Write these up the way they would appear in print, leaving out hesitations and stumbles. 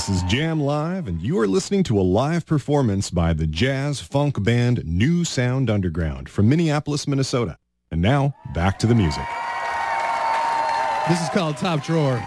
This is Jam Live, and you are listening to a live performance by the jazz funk band New Sound Underground from Minneapolis, Minnesota. And now, back to the music. This is called Top Drawer.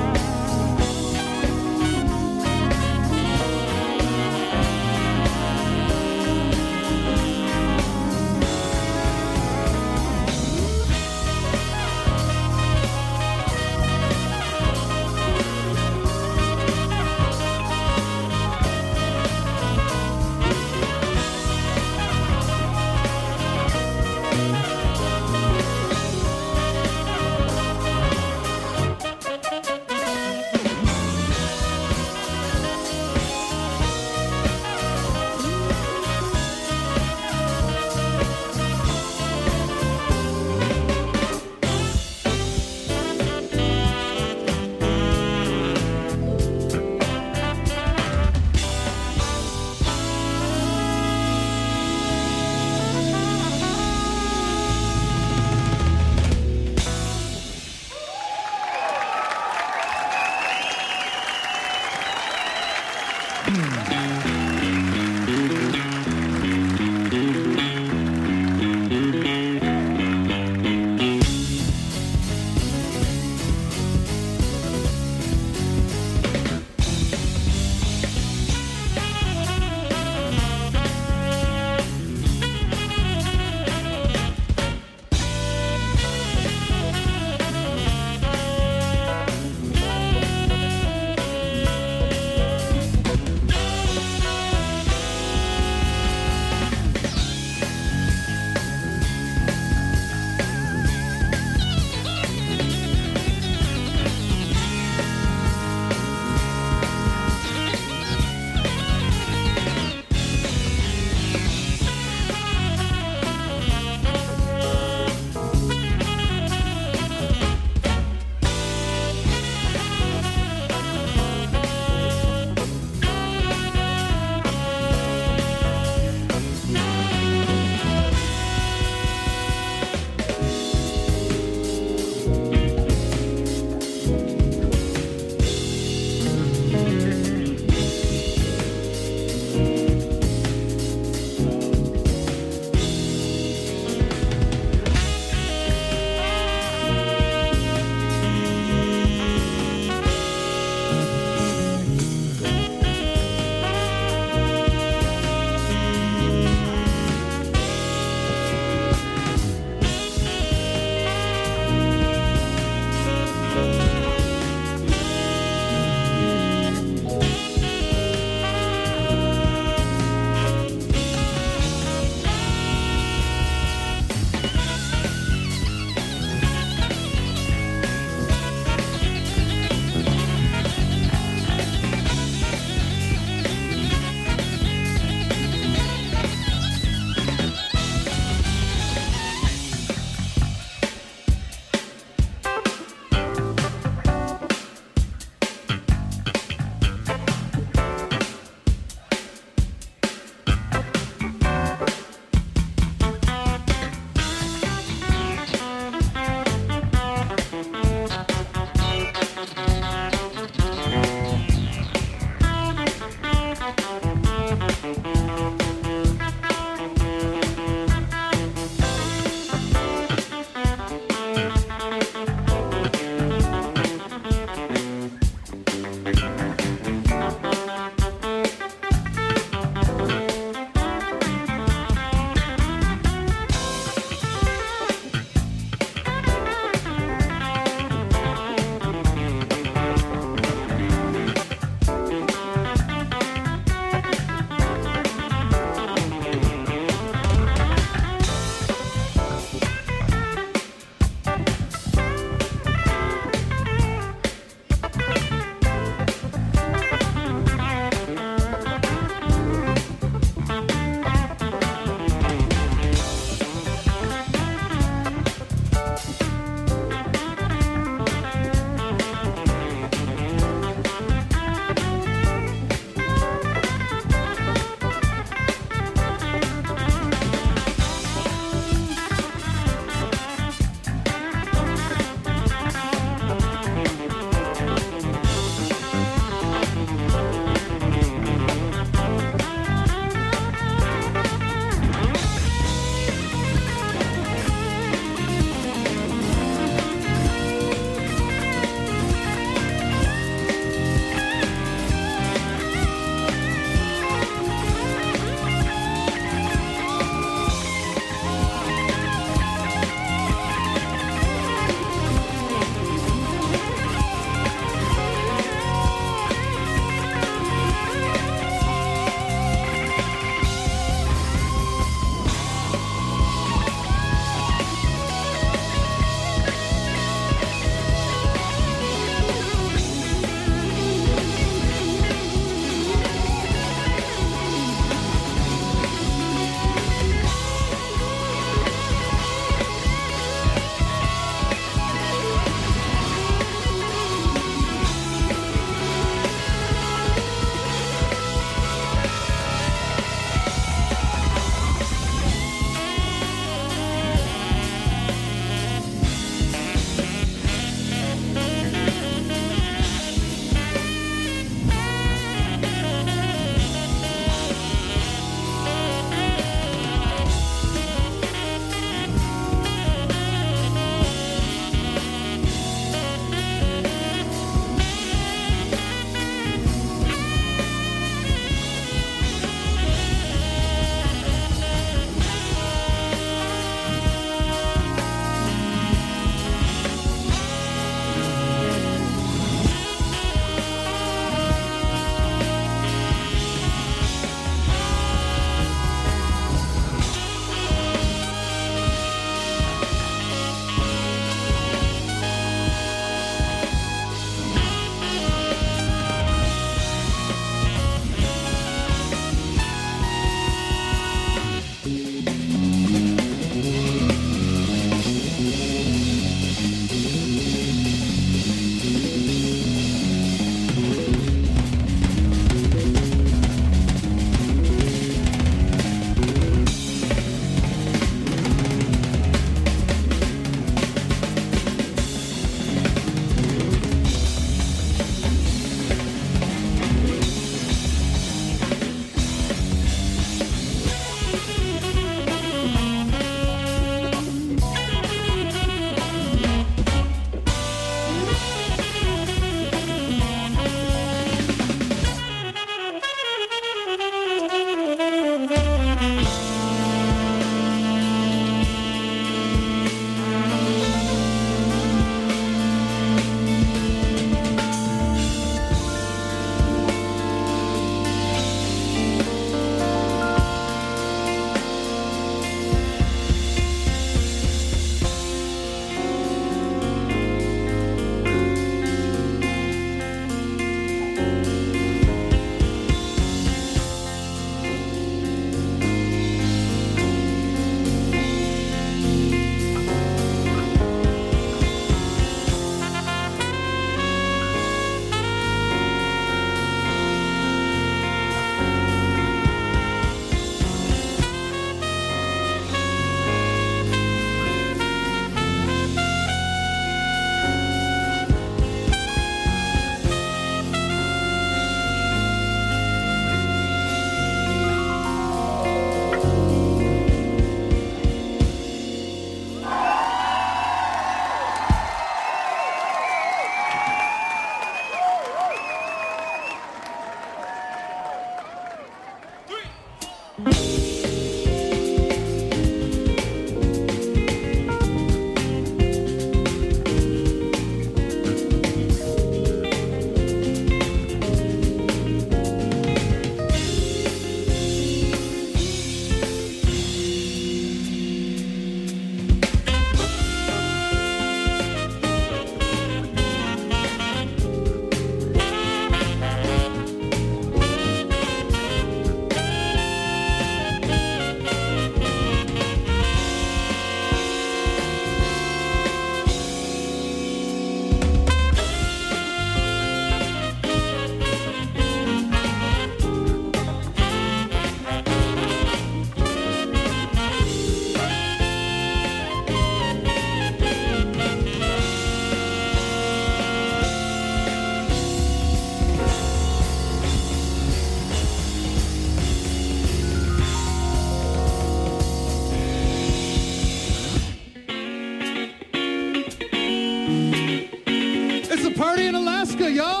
party in Alaska, y'all.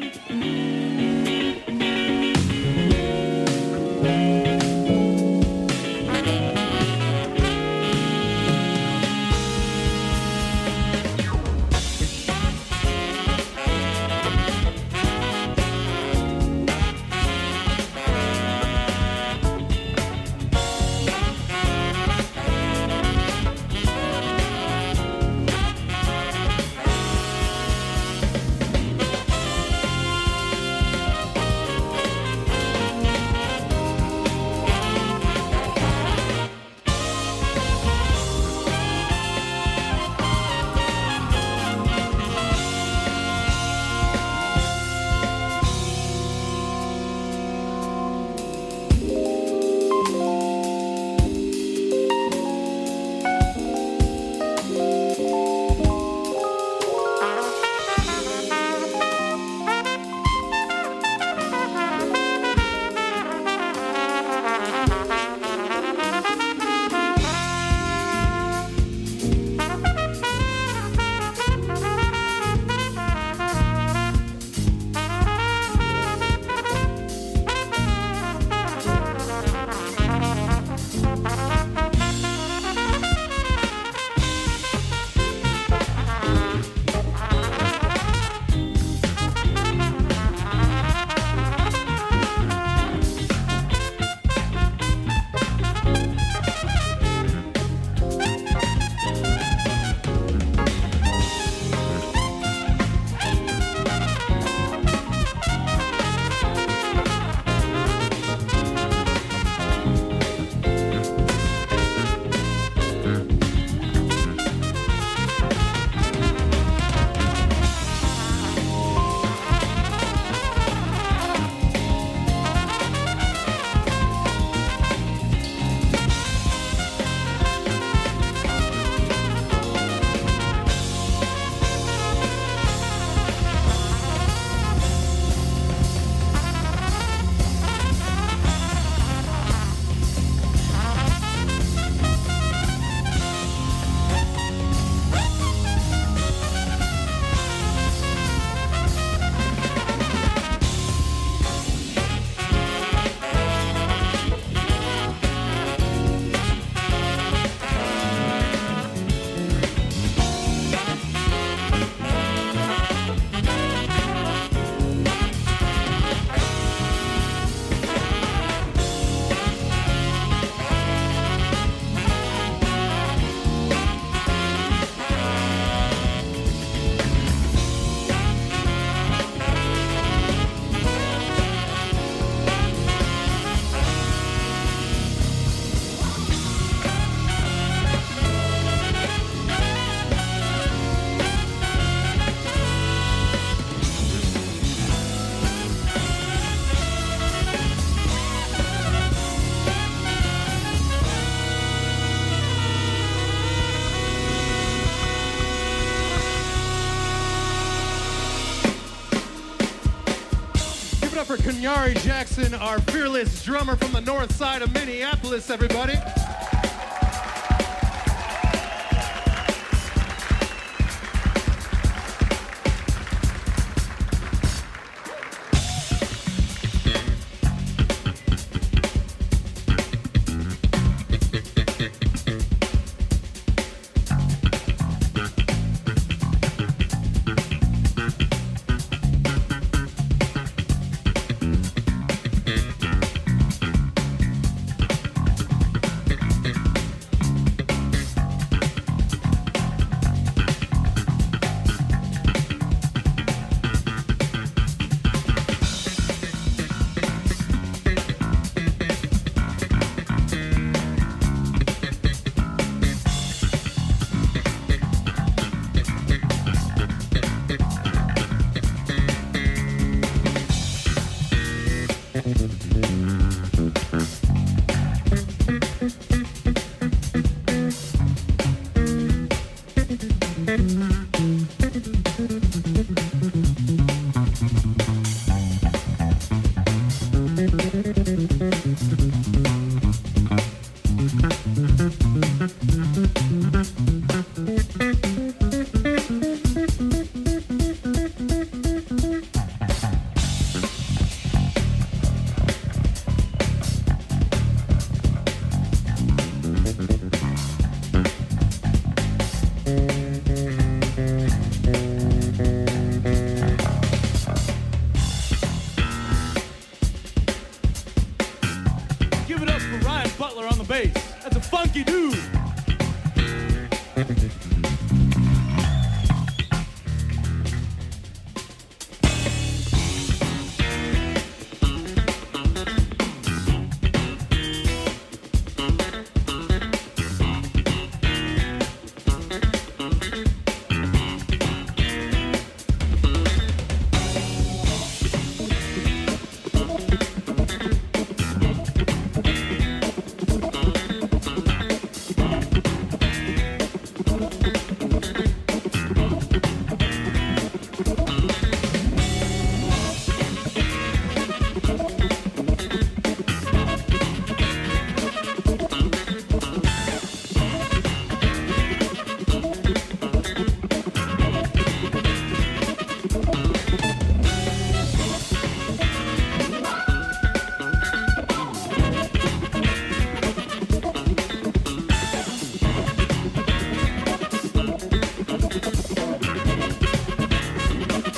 For Kenyari Jackson, our fearless drummer from the north side of Minneapolis, everybody.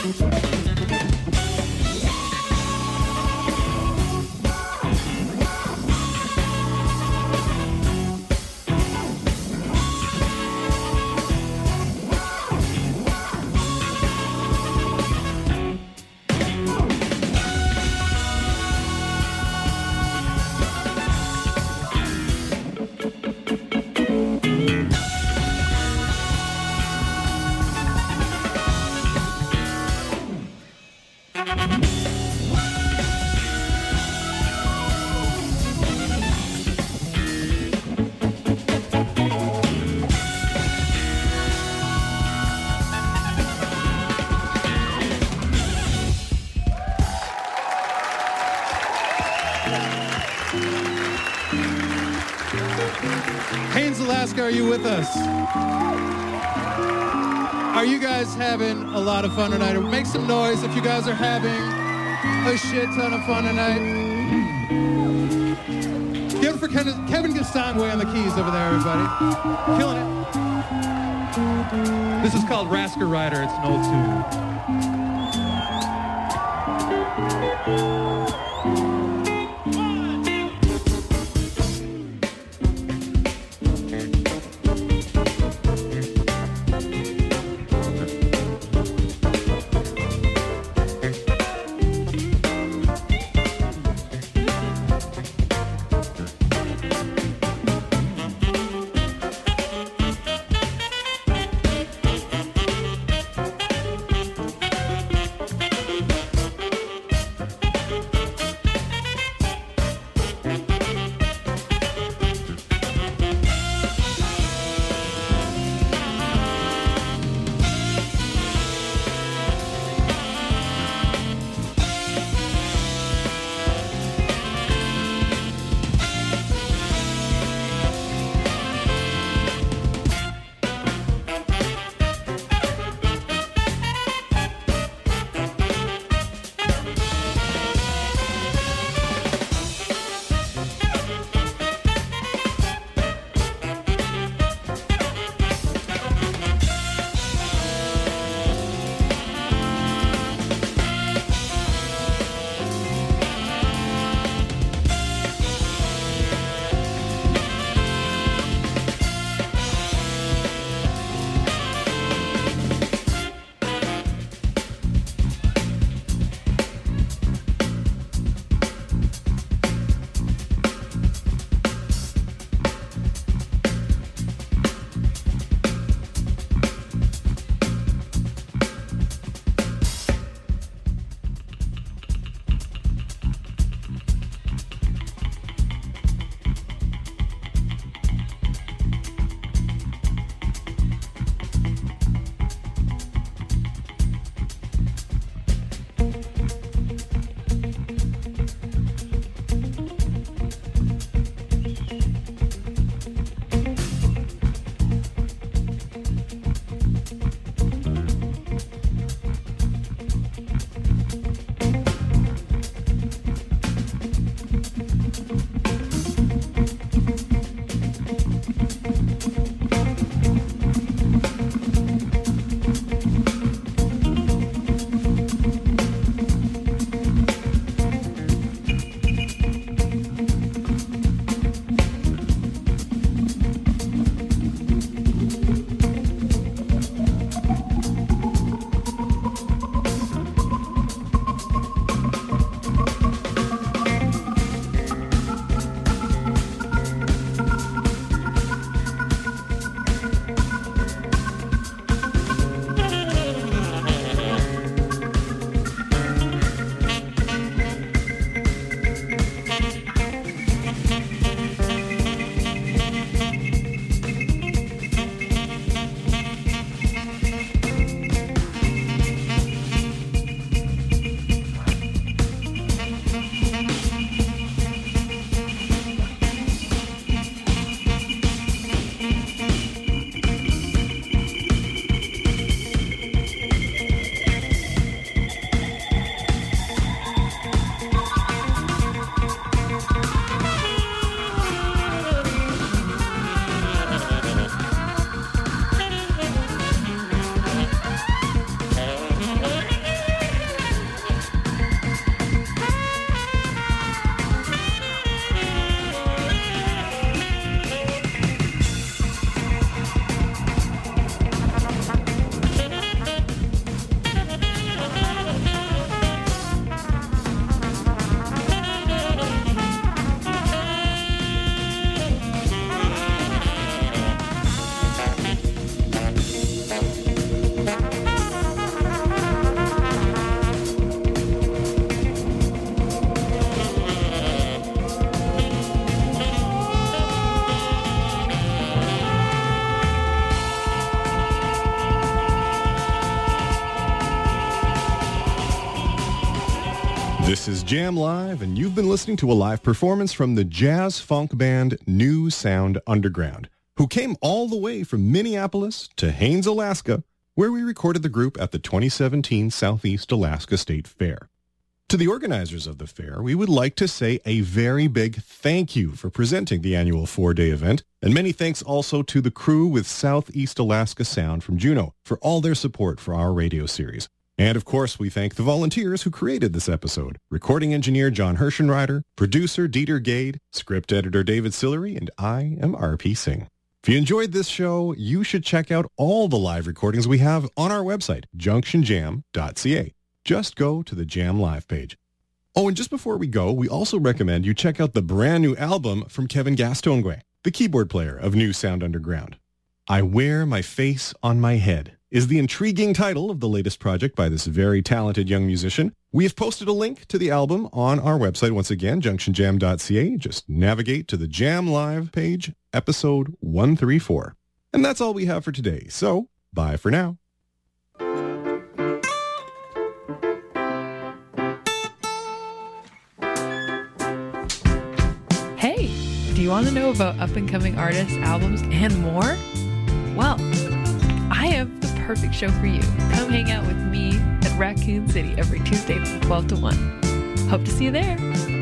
Haynes, Alaska, are you with us? Are you guys having a lot of fun tonight? Make some noise if you guys are having a shit ton of fun tonight. Give it for Kevin Gastonway on the keys over there, everybody. Killing it. This is called Rasker Rider. It's an old tune. This is Jam Live, and you've been listening to a live performance from the jazz funk band New Sound Underground, who came all the way from Minneapolis to Haines, Alaska, where we recorded the group at the 2017 Southeast Alaska State Fair. To the organizers of the fair, we would like to say a very big thank you for presenting the annual 4-day event, and many thanks also to the crew with Southeast Alaska Sound from Juneau for all their support for our radio series. And of course, we thank the volunteers who created this episode. Recording engineer John Herschenreiter, producer Dieter Gade, script editor David Sillery, and I am RP Singh. If you enjoyed this show, you should check out all the live recordings we have on our website, junctionjam.ca. Just go to the Jam Live page. Oh, and just before we go, we also recommend you check out the brand new album from Kevin Gastongue, the keyboard player of New Sound Underground. I Wear My Face on My Head is the intriguing title of the latest project by this very talented young musician. We have posted a link to the album on our website, once again, junctionjam.ca. Just navigate to the Jam Live page, episode 134. And that's all we have for today. So, bye for now. Hey, do you want to know about up-and-coming artists, albums, and more? Well, I have the perfect show for you. Come hang out with me at Raccoon City every Tuesday from 12 to 1. Hope to see you there.